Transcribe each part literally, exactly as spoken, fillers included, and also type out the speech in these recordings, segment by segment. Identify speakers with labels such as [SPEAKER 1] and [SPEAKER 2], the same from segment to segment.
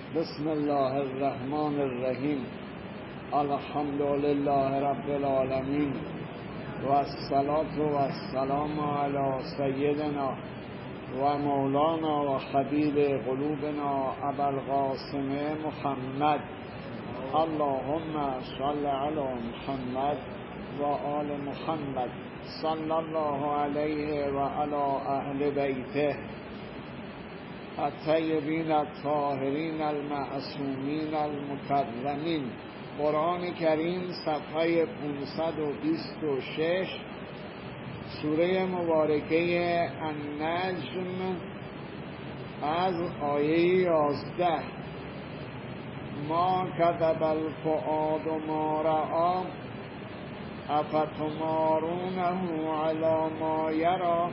[SPEAKER 1] بسم الله الرحمن الرحیم. الحمد لله رب العالمین و الصلاة و السلام علی سیدنا و مولانا و حبیب قلوبنا ابوالقاسم محمد. اللهم صل علی محمد و آل محمد صلی الله علیه و علی اهل بیته الطیبین الطاهرین المعصومین المکرمین. قرآن کریم صفحه پانصد و بیست و شش، سوره مبارکه النجم از آیه یازده. ما کذب الفؤاد ما رأی افتمارونه علی ما یری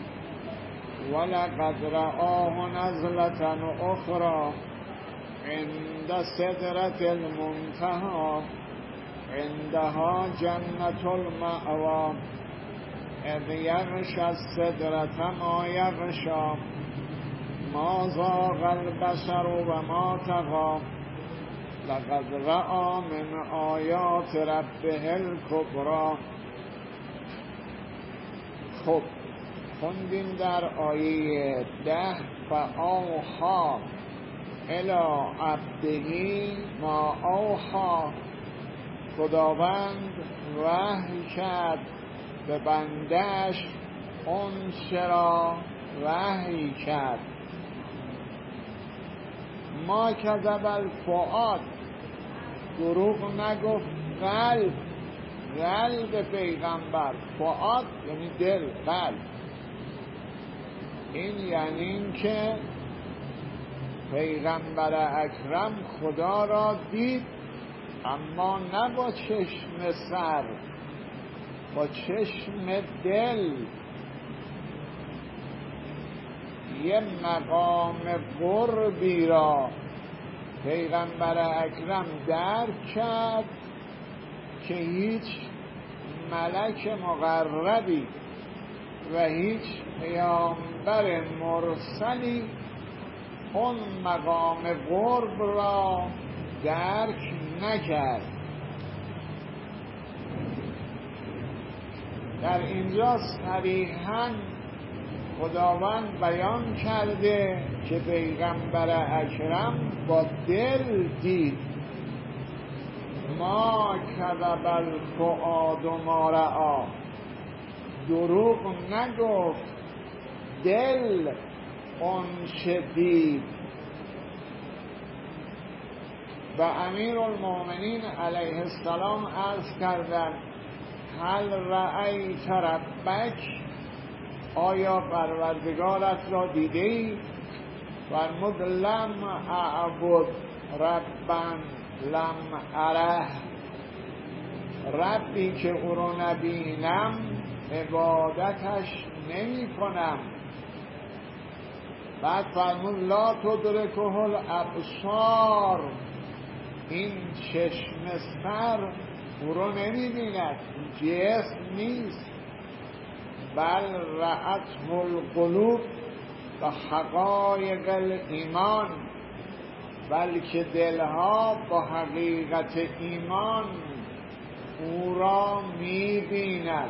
[SPEAKER 1] ولقد رآه نزلة أخرى عند سدرة المنتهى عندها جنة المأوى إذ يغشى السدرة ما يغشى ما زاغ البصر وما طغى لقد رأى من آیات ربه الکبری. خب خوندیم در آیه ده فاوحی الی عبده ما اوحی. خداوند وحی کرد به بنده‌اش اون چرا وحی کرد. ما کذب الفؤاد، دروغ نگفت قلب. قلب پیغمبر، فؤاد یعنی دل، قلب. این یعنی این که پیغمبر اکرم خدا را دید، اما نه با چشم سر، با چشم دل. یه مقام قربی را پیغمبر اکرم درک کرد که هیچ ملک مقربی و هیچ پیامبر مرسلی اون مقام قرب را درک نکرد. در اینجا صریحاً خداوند بیان کرده که پیغمبر اکرم با دل دید. ما کذب الفؤاد ما رأی، دروغ نگفت دل اون چه دید. و امیر المؤمنین علیه السلام عرض کردند هل رأیت ربک، آیا پروردگارت را دیده ای؟ فرمود لم اعبد ربا لم اره، ربی که او رو نبینم عبادتش نمی کنم. بعد فرمود لا تدرکه الابصار، این چشم سر او رو نمی بیند، جسم نیست. بل رأته القلوب و حقایق الایمان، بلکه دلها با حقیقت ایمان او را می بیند.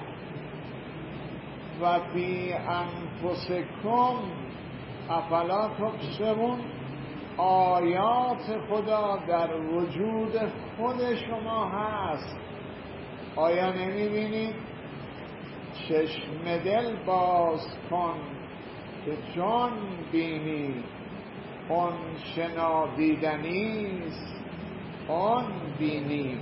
[SPEAKER 1] و فی انفسکم افلا تبصرون، آیات خدا در وجود خود شما هست، آیا نمی بینید؟ چشم دل باز کن که چون بینی، اون شنادیدنیست اون بینی.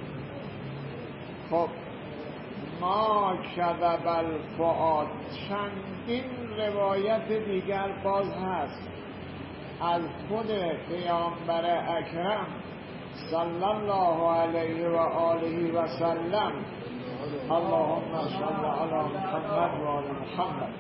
[SPEAKER 1] خب ما کذب الفؤاد، چندین روایت دیگر باز هست از خود پیامبر اکرم صلی الله علیه و آله و سلم. اللهم صل علی محمد و آل محمد.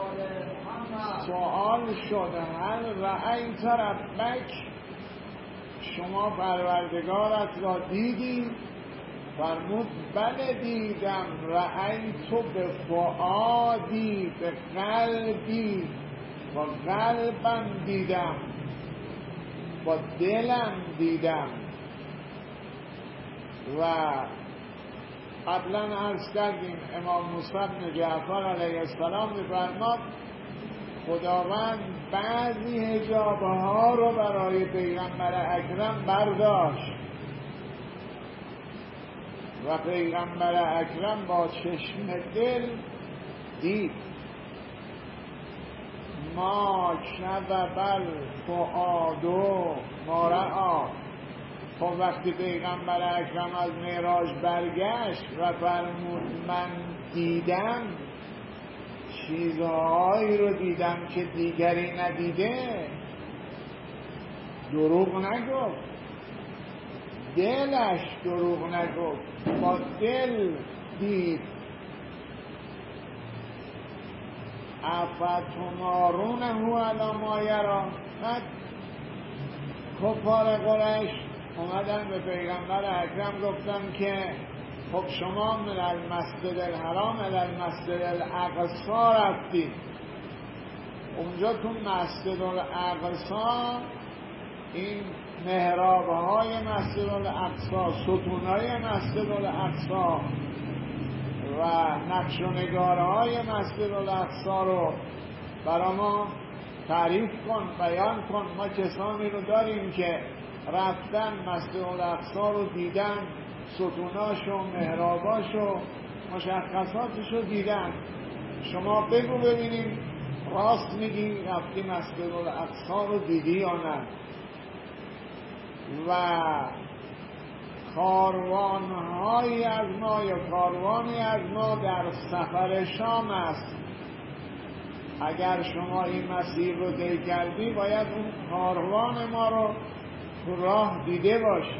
[SPEAKER 1] سوال شد هل رأیت ربک، شما پروردگارت را دیدی؟ فرمود بله دیدم. رأیتو به فؤادی، به قلبی، با قلبم دیدم. با دلم دیدم. و قبلا عرض کردیم امام موسی بن جعفر علیه السلام می‌فرماد خداوند بعضی حجابه ها رو برای پیغمبر اکرم برداشت و پیغمبر اکرم با چشم دل دید. ما کذب الفؤاد ما رأی. خب وقتی پیغمبر اکرم از معراج برگشت و فرمود من دیدم، چیزهایی رو دیدم که دیگری ندیده، دروغ نگفت، دلش دروغ نگفت، با دل دید. افتمارونه علی ما یری. کفار قریش اومدن به پیغمبر اکرم گفتن که خب شما من المسجد الحرام الی المسجد الاقصی رفتید، اونجا تو مسجد الاقصی این محراب‌های مسجد الاقصی، ستون‌های مسجد الاقصی و نقش و نگارهای مسجد الاقصی رو برای ما تعریف کن، بیان کن. ما کسانی رو داریم که رفتن مسجد الاقصی رو دیدن، ستوناش و محراباش و مشخصاتش رو دیدن. شما بگو ببینیم راست میگی رفتی مسجد الاقصی رو دیدی یا نه؟ و کاروانهایی از ما یا کاروانی از ما در سفر شام است. اگر شما این مسیر رو طی کردی باید اون کاروان ما رو تو راه دیده باشی.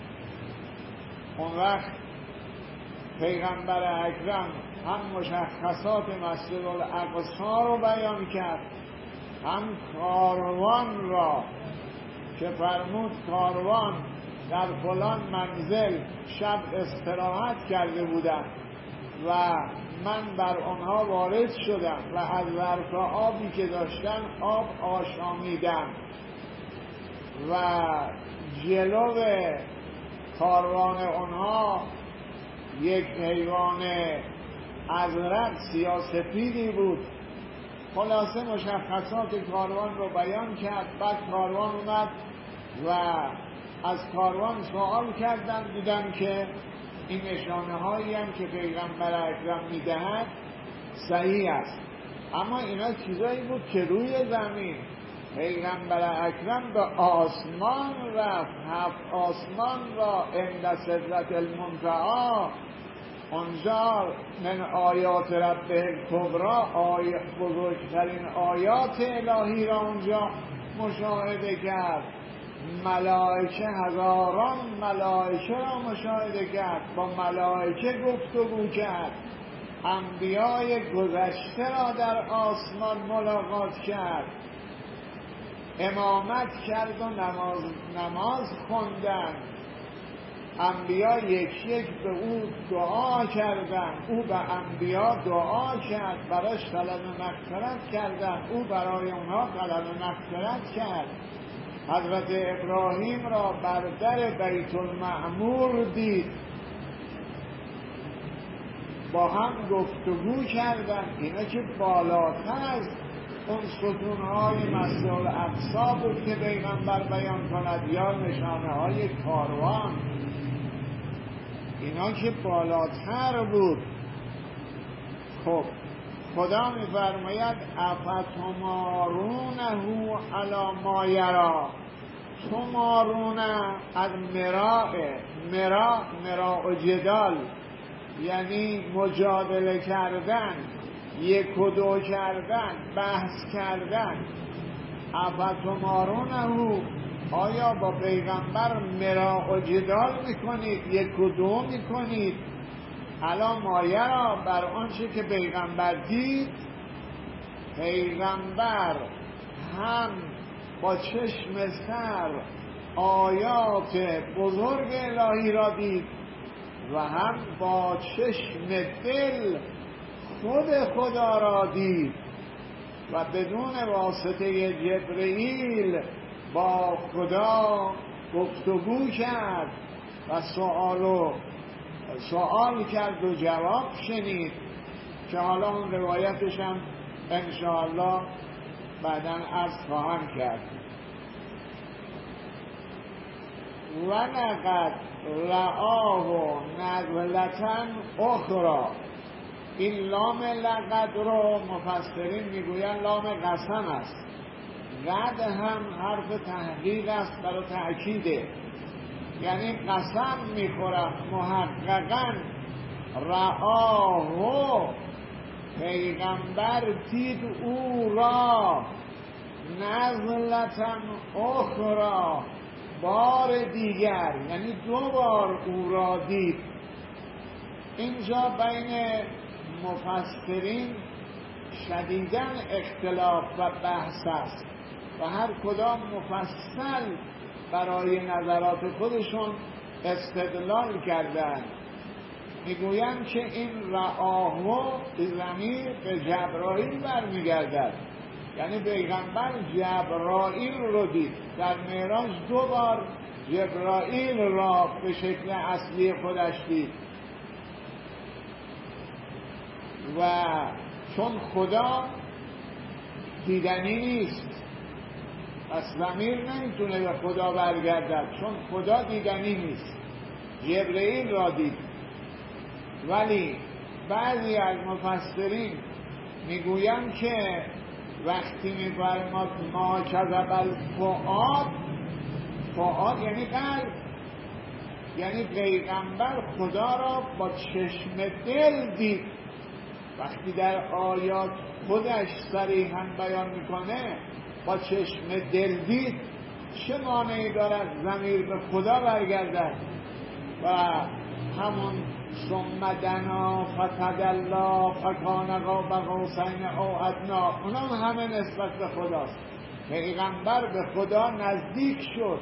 [SPEAKER 1] اون وقت پیغمبر اکرم هم مشخصات مسجد الاقصی رو بیان کرد، هم کاروان را که فرمود کاروان در فلان منزل شب استراحت کرده بودم و من بر آنها وارد شدم و از ظرف آبی که داشتن آب آشامیدم و جلو کاروان آنها یک حیوان ازرق سیاه‌سپیدی بود. خلاصه مشخصات کاروان رو بیان کرد. بعد کاروان اومد و از کاروان سوال کردن، دیدن که این نشانه هایی هم که پیغمبر اکرم میدهد صحیح است، اما اینا چیزایی بود که روی زمین. پیغمبر اکرم به آسمان رفت، هفت آسمان را عند سدرة المنتهی، اونجا من آیات ربه الکبری، آی بزرگترین آیات الهی را اونجا مشاهده کرد. ملائکه، هزاران ملائکه را مشاهده کرد، با ملائکه گفتگو کرد، انبیای گذشته را در آسمان ملاقات کرد، امامت کرد و نماز نماز خوندن. انبیا یک یک به او دعا کردند، او به انبیا دعا کرد، براش طلب مغفرت کردند، او برای اونها طلب مغفرت کرد. حضرت ابراهیم را بر در بیت المعمور دید، با هم گفتگو کردند. اینا که بالاتر از اون ستونهای مسجد الاقصی بود که پیغمبر بیان کند یا نشانه های کاروان، اینا که بالاتر بود. خب خدا می‌فرماید افتمارونه علی ما یری. تمارونه از مراء، مراء مراء جدال، یعنی مجادله کردن، یک و دو کردن، بحث کردن. افتمارونه، آیا با پیغمبر مراء جدال میکنید، یک و دو میکنید؟ علی ما یری، بر آنچه که پیغمبر دید. پیغمبر هم با چشم سر آیات بزرگ الهی را دید و هم با چشم دل خود خدا را دید و بدون واسطه جبرئیل با خدا گفتگو کرد و سوالو سوال کرد و جواب شنید که حالا اون روایتش هم انشاءالله بعداً عرض خواهم کرد. و لقد رآه نزلة اخرى. این لام لقد رو مفسرین میگوین لام قسم است. قد هم حرف تحقیق است برای تأکیده، یعنی قسم میخورم محققاً رآه پیغمبر دید او را نزلة اخرى بار دیگر، یعنی دو بار او را دید. اینجا بین مفسرین شدیداً اختلاف و بحث است و هر کدام مفصل برای نظرات خودشون استدلال کردند. میگویند که این رآه ضمیر به جبرائیل برمیگردد، یعنی پیغمبر جبرائیل رو دید. در معراج دو بار جبرائیل را به شکل اصلی خودش دید و چون خدا دیدنی نیست پس ضمیر نمیتونه به خدا برگردد، چون خدا دیدنی نیست جبرائیل را دید. ولی بعضی از مفسرین میگویند که وقتی میفرماد ما کذب الفؤاد، فؤاد یعنی قلب، یعنی پیغمبر خدا را با چشم دل دید. وقتی در آیات خودش صریحاً بیان میکنه با چشم دل دید، چه مانعی دارد ضمیر به خدا برگردد؟ و همون ثم دنا فتدلی فکان قاب قوسین او ادنی، اونم همه نسبت به خداست. پیغمبر به خدا نزدیک شد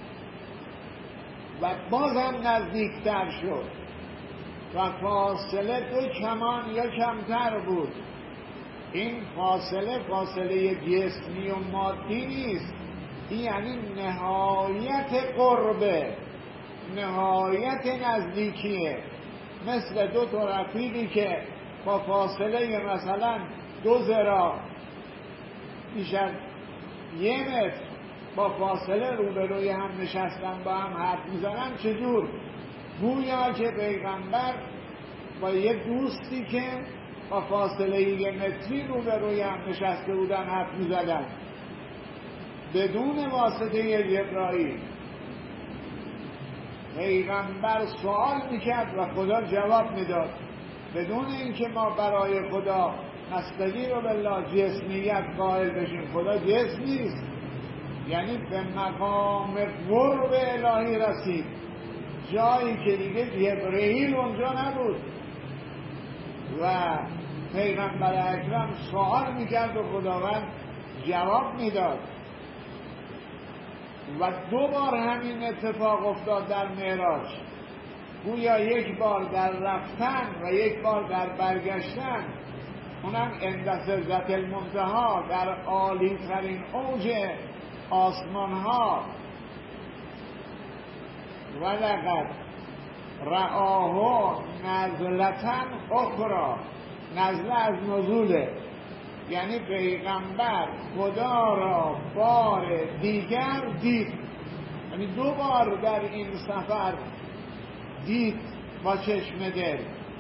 [SPEAKER 1] و بازم نزدیکتر شد و فاصله دو کمان یا کمتر بود. این فاصله فاصله جسمی و مادی نیست، این یعنی نهایت قربه، نهایت نزدیکیه. مثل دو تا رفیقی که با فاصله مثلا دو ذراع بیش از یه متر با فاصله روبروی هم نشستن با هم حرف میزنن، چجور؟ گویا که پیغمبر با یه دوستی که با فاصله یه متری روبروی هم نشسته بودن حرف میزدن بدون واسطه جبرائیل. پیغمبر سوال میکرد و خدا جواب میداد بدون اینکه ما برای خدا نستجیر بالله جسمیت قائل بشیم. خدا جسم نیست، یعنی به مقام قرب الهی رسید، جایی که دیگه جبرئیل اونجا نبود و پیغمبر اکرم سوال میکرد و خداوند جواب میداد. و دو بار همین اتفاق افتاد در معراج، گویا یک بار در رفتن و یک بار در برگشتن، اونم عند سدرة المنتهی در عالی ترین اوج آسمان ها. ولقد رآه نزلة اخرى، نزله از نزوله، یعنی پیغمبر خدا را بار دیگر دید، یعنی دو بار در این سفر دید با چشم دل.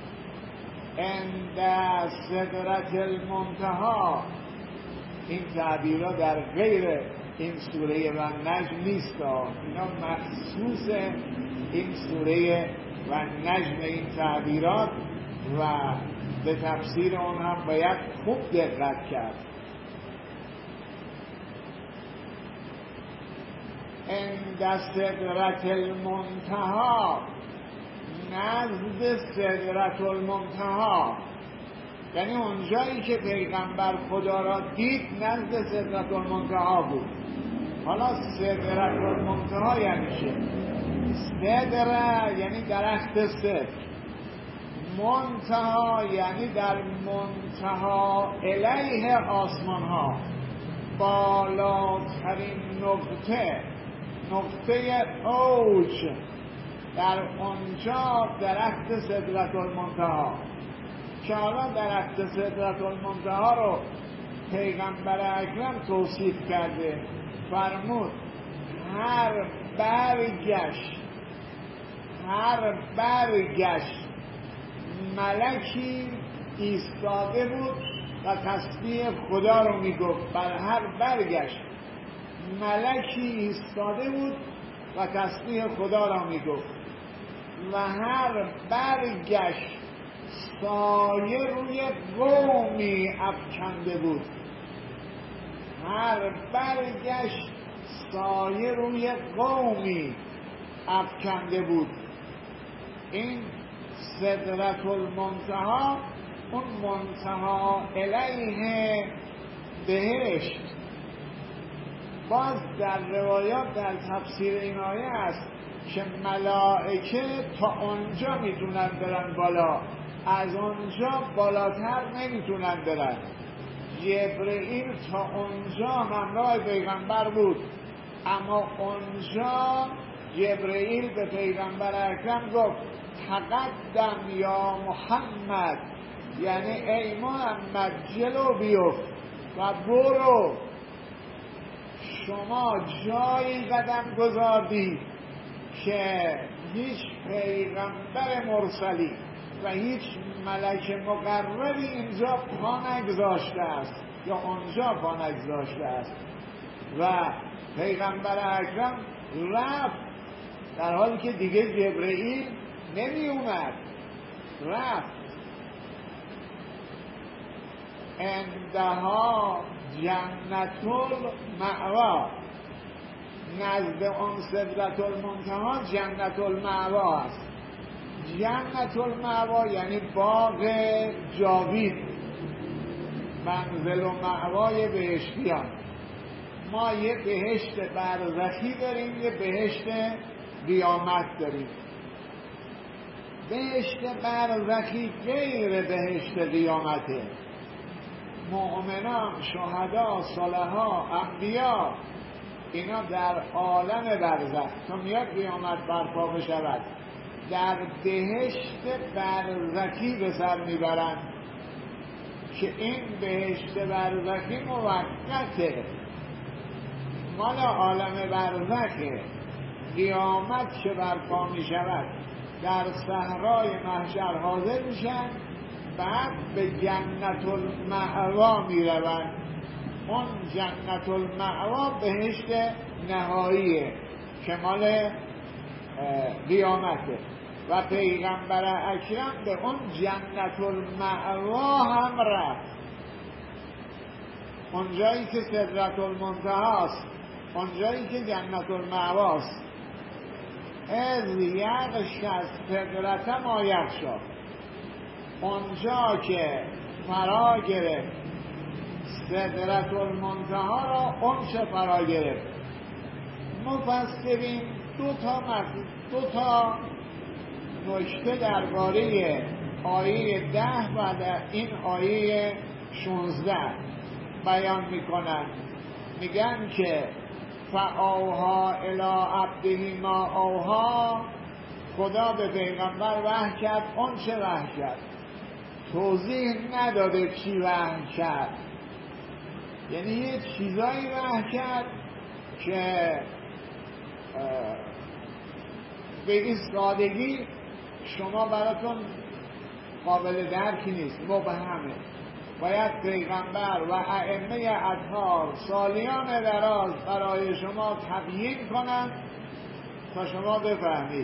[SPEAKER 1] عند سدرة المنتهی، این تعبیرها در غیر این سوره و نجم نیست، اینا مخصوص این سوره و نجم این تعبیرات و به تفسیر اون هم باید خوب دقت کرد. عند سدرة المنتهی، نزد سدرة المنتهی، یعنی اونجایی که پیغمبر خدا را دید نزد سدرة المنتهی بود. حالا سدرة المنتهی یعنی چه؟ سدره یعنی درخت سدر، منتها یعنی در منتها الیه آسمان ها، بالاترین نقطه، نقطه اوج، در اونجا درخت سدرة المنتهی که حالا درخت سدرة المنتهی رو پیغمبر اکرم توصیف کرده، فرمود هر برگش هر برگش ملکی ایستاده بود و تسبیح خدا رو میگفت. بر هر برگش ملکی ایستاده بود و تسبیح خدا رو میگفت و هر برگش سایه روی قومی افکنده بود. هر برگش سایه روی قومی افکنده بود. این سدرة المنتهی اون منتهی الیه بهشت. باز در روایات در تفسیر این آیه است که ملائکه تا اونجا میتونن برن بالا، از اونجا بالاتر نمیتونن برن. جبرئیل تا اونجا همراه پیغمبر بود، اما اونجا جبرئیل به پیغمبر اکرم گفت تقدم یا محمد، یعنی ای محمد جلو بیفت و برو، شما جایی قدم گذاردی که هیچ پیغمبر مرسلی و هیچ ملک مقربی اینجا پا نگذاشته است یا اونجا پا نگذاشته است. و پیغمبر اکرم رفت در حالی که دیگه جبرئیل نمی اومد، رفت. اندها جنت المأوا، نزد آن سدرة المنتهی جنت المأوا است. جنت المأوا یعنی باغ جاوید، منزل و مأوای بهشتیان. ما یه بهشت برزخی داریم، یه بهشت قیامت داریم. بهشت برزخی غیر بهشت قیامته. مؤمنان، شهدا، صالحا، انبیا، اینا در عالم برزخ تا میاد قیامت برپا بشود در بهشت برزخی به سر میبرند که این بهشت برزخی موقته، مال عالم برزخه. قیامت که برپا میشود در صحرای محشر حاضر میشن، بعد به جنت المأوا میروند. اون جنت المأوا بهشت نهاییه که مال قیامته و پیغمبر اکرم به اون جنت المأوا هم رفت. اونجایی که سدرة المنتهی است، اونجایی که جنت المأوا است. از یغش از سدرة ما یغشا، اونجا که فرا گرفت سدرة المنتهی را، اون چه فرا گرفت. مفسرین دو تا دو تا نکته درباره آیه ده و در این آیه شانزده بیان میکنن. میگن که فاوها الی عبده ما اوها، خدا به پیغمبر وحی کرد اون چه وحی کرد. توضیح نداده چی وحی کرد، یعنی یه چیزایی وحی کرد که به این سادگی شما براتون قابل درکی نیست، مبهمه. باید پیغمبر و ائمه اطهار سالیان دراز برای شما تبیین کنند تا شما بفهمید.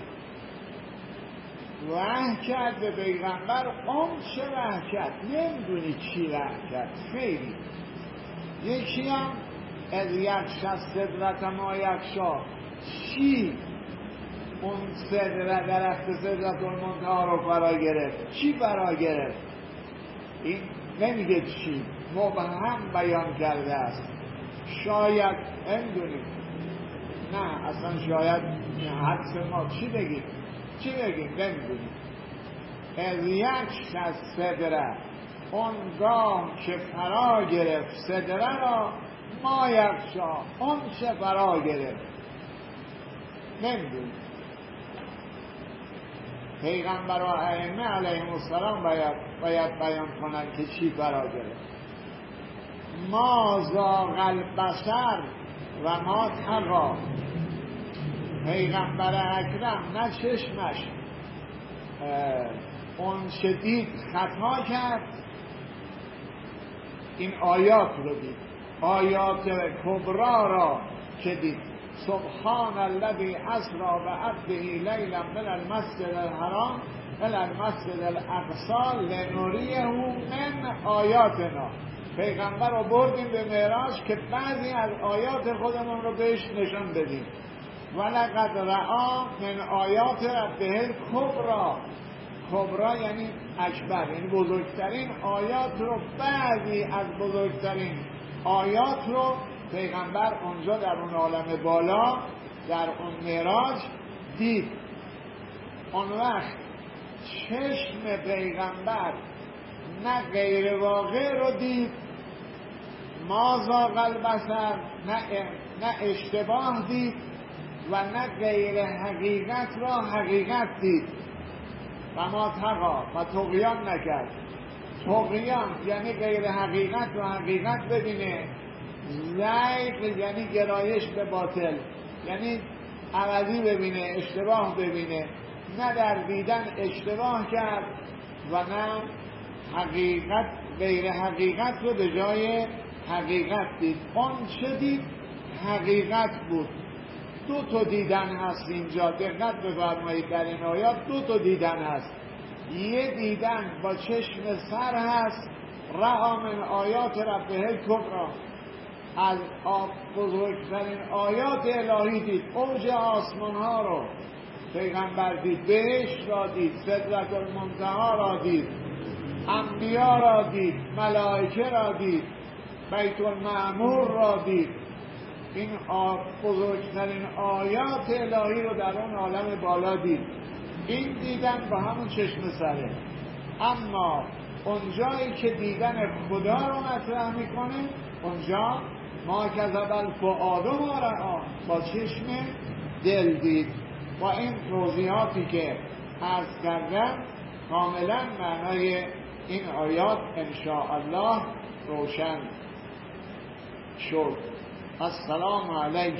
[SPEAKER 1] وحی کرد به پیغمبر اون چه وحی کرد، نمیدونی چی وحی کرد. خیلی یکی هم از یغشی السدرة ما یغشی، چی اون سدره درخت سدرة المنتهی رو فرا گرفت، چی فرا گرفت. این نمیگه چی، مبهم بیان کرده است. شاید نمیدونیم، نه اصلا شاید حدس ما چی بگیم چی بگیم نمیدونیم. از یغشی السدرة، اونگاه که فرا گرفت سدره را، ما یخشا اون چه فرا گرفت نمیدونی. پیغمبر و ائمه علیهم السلام باید, باید بیان کنن که چی فرا گرفت. ما زاغ البصر و ما طغی. پیغمبر اکرم نه چشمش اون شدید خطا کرد، این آیات رو دید، آیات کبرا را که دید. سبحان الذی اسری بعبده لیلا من المسجد الحرام الى المسجد الاقصی لنریه من آیاتنا. پیغمبر رو بردیم به معراج که بعضی از آیات خودمون رو بهش نشان بدیم. ولقد رأى من آیات ربه الکبری. کبرا یعنی اکبر، یعنی بزرگترین آیات رو، بعضی از بزرگترین آیات رو پیغمبر اونجا در اون عالم بالا در اون معراج دید. اون وقت چشم پیغمبر نه غیر واقع رو دید، ما زاغ البصر، نه نه اشتباه دید و نه غیر حقیقت را حقیقت دید. و ما طغی، و طغیان نکرد. طغیان یعنی غیر حقیقت را حقیقت ببینه، زیغ یعنی گرایش به باطل، یعنی عوضی ببینه، اشتباه ببینه. نه در دیدن اشتباه کرد و نه حقیقت، غیر حقیقت رو به جای حقیقت دید. اون چه دید؟ حقیقت بود. دو تا دیدن هست اینجا، دقت بفرمایید. در این آیات دو تا دیدن هست. یه دیدن با چشم سر هست، رأى من آیات ربه الکبری، از بزرگترین آیات الهی دید. اوج آسمان ها رو پیغمبر دید، بهشت را دید، سدرة المنتهی را دید، انبیا را دید، ملائکه را دید، بیت المعمور را دید. این بزرگترین آیات الهی رو در اون عالم بالا دید. این دیدن با همون چشم سره. اما اونجایی که دیدن خدا رو مطرح میکنه، اونجا ما کذب الفؤاد ما رأی، با چشم دل دید. با این توضیحاتی که عرض کردم کاملا معنای این آیات انشاءالله روشن شد. السلام علیک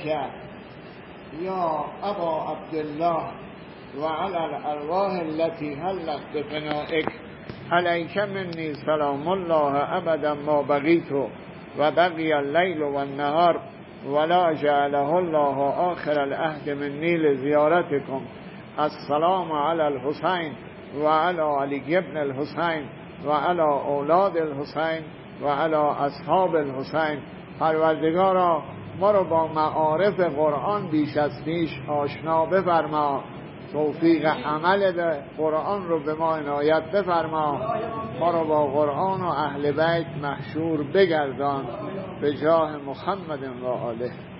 [SPEAKER 1] یا ابا عبدالله و علی الارواح التي حلت بفنائک، علیک منی سلام الله ابدا ما بقیت و بقی اللیل و النهار ولا جعله الله آخر العهد منی لزیارتکم. السلام علی الحسین و علی علی ابن الحسین و علی اولاد الحسین و علی اصحاب الحسین. پروردگارا ما رو با معارف قرآن بیش از پیش آشنا بفرما، توفیق عمل به قرآن رو به ما عنایت بفرما، ما رو با قرآن و اهل بیت محشور بگردان به جاه محمد و آله.